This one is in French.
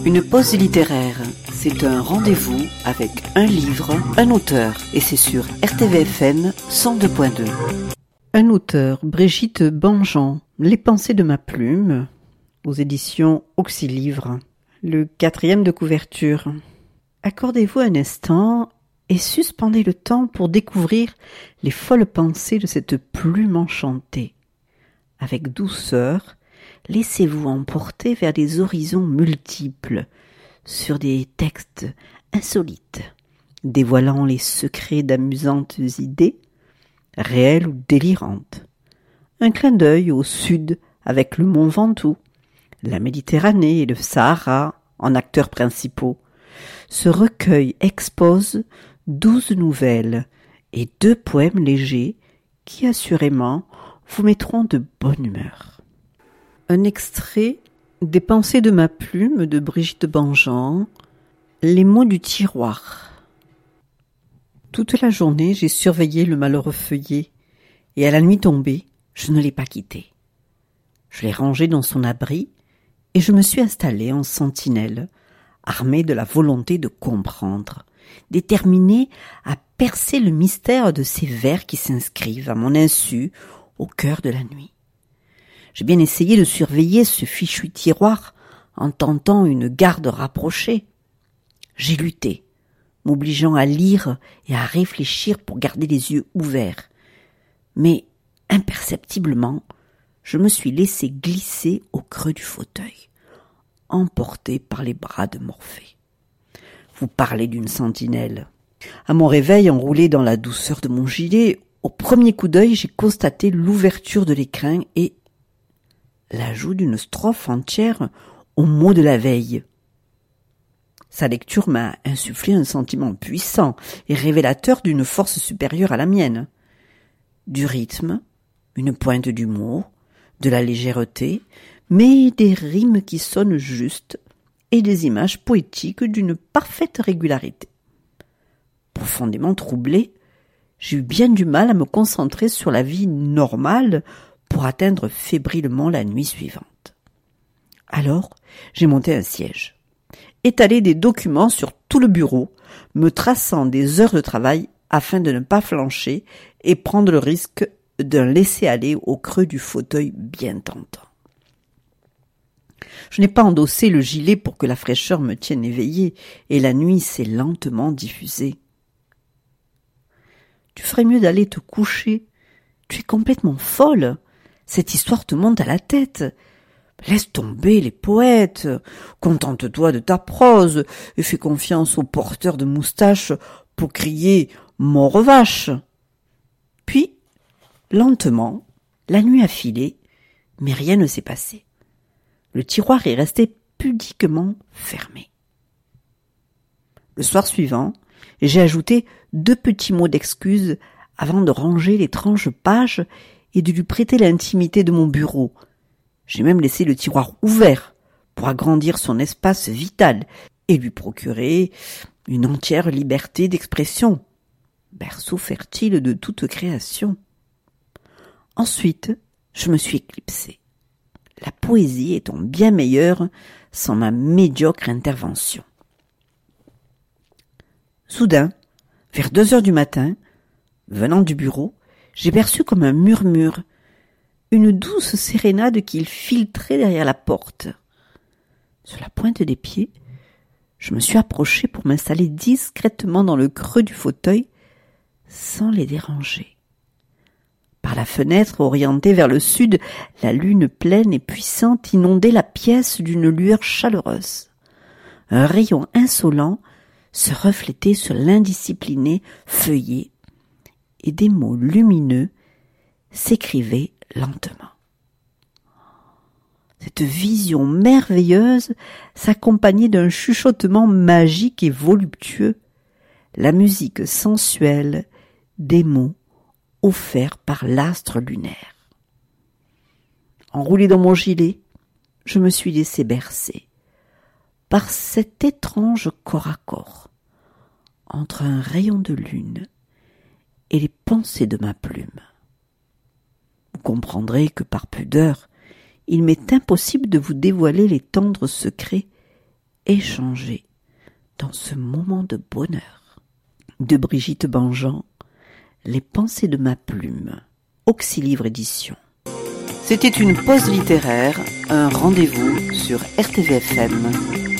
Une pause littéraire, c'est un rendez-vous avec un livre, un auteur, et c'est sur RTVFM 102.2. Un auteur, Brigitte Bangent, Les pensées de ma plume, aux éditions Auxilivre. Le 4e de couverture. Accordez-vous un instant et suspendez le temps pour découvrir les folles pensées de cette plume enchantée. Avec douceur, laissez-vous emporter vers des horizons multiples, sur des textes insolites, dévoilant les secrets d'amusantes idées, réelles ou délirantes. Un clin d'œil au sud avec le mont Ventoux, la Méditerranée et le Sahara en acteurs principaux. Ce recueil expose 12 nouvelles et 2 poèmes légers qui assurément vous mettront de bonne humeur. Un extrait des pensées de ma plume de Brigitte Bangent, les mots du tiroir. Toute la journée, j'ai surveillé le malheureux feuillet, et à la nuit tombée, je ne l'ai pas quitté. Je l'ai rangé dans son abri, et je me suis installé en sentinelle, armé de la volonté de comprendre, déterminé à percer le mystère de ces vers qui s'inscrivent, à mon insu, au cœur de la nuit. J'ai bien essayé de surveiller ce fichu tiroir en tentant une garde rapprochée. J'ai lutté, m'obligeant à lire et à réfléchir pour garder les yeux ouverts. Mais, imperceptiblement, je me suis laissé glisser au creux du fauteuil, emporté par les bras de Morphée. Vous parlez d'une sentinelle. À mon réveil, enroulé dans la douceur de mon gilet, au premier coup d'œil, j'ai constaté l'ouverture de l'écrin et l'ajout d'une strophe entière aux mots de la veille. Sa lecture m'a insufflé un sentiment puissant et révélateur d'une force supérieure à la mienne. Du rythme, une pointe d'humour, de la légèreté, mais des rimes qui sonnent justes et des images poétiques d'une parfaite régularité. Profondément troublé, j'ai eu bien du mal à me concentrer sur la vie normale pour atteindre fébrilement la nuit suivante. Alors, j'ai monté un siège, étalé des documents sur tout le bureau, me traçant des heures de travail afin de ne pas flancher et prendre le risque d'un laisser-aller au creux du fauteuil bien tentant. Je n'ai pas endossé le gilet pour que la fraîcheur me tienne éveillé, et la nuit s'est lentement diffusée. Tu ferais mieux d'aller te coucher. Tu es complètement folle. Cette histoire te monte à la tête. Laisse tomber les poètes. Contente-toi de ta prose et fais confiance aux porteurs de moustaches pour crier « mort aux vaches ». Puis, lentement, la nuit a filé, mais rien ne s'est passé. Le tiroir est resté pudiquement fermé. Le soir suivant, j'ai ajouté 2 petits mots d'excuse avant de ranger l'étrange page et de lui prêter l'intimité de mon bureau. J'ai même laissé le tiroir ouvert pour agrandir son espace vital et lui procurer une entière liberté d'expression, berceau fertile de toute création. Ensuite, je me suis éclipsé. La poésie étant bien meilleure sans ma médiocre intervention. Soudain, vers 2 heures du matin, venant du bureau, j'ai perçu comme un murmure, une douce sérénade qui filtrait derrière la porte. Sur la pointe des pieds, je me suis approché pour m'installer discrètement dans le creux du fauteuil, sans les déranger. Par la fenêtre orientée vers le sud, la lune pleine et puissante inondait la pièce d'une lueur chaleureuse. Un rayon insolent se reflétait sur l'indiscipliné feuillet, et des mots lumineux s'écrivaient lentement. Cette vision merveilleuse s'accompagnait d'un chuchotement magique et voluptueux, la musique sensuelle des mots offerts par l'astre lunaire. Enroulé dans mon gilet, je me suis laissé bercer par cet étrange corps à corps entre un rayon de lune et les pensées de ma plume. Vous comprendrez que par pudeur, il m'est impossible de vous dévoiler les tendres secrets échanger dans ce moment de bonheur. De Brigitte Bangent, Les pensées de ma plume, Auxilivre Édition. C'était une pause littéraire, un rendez-vous sur RTVFM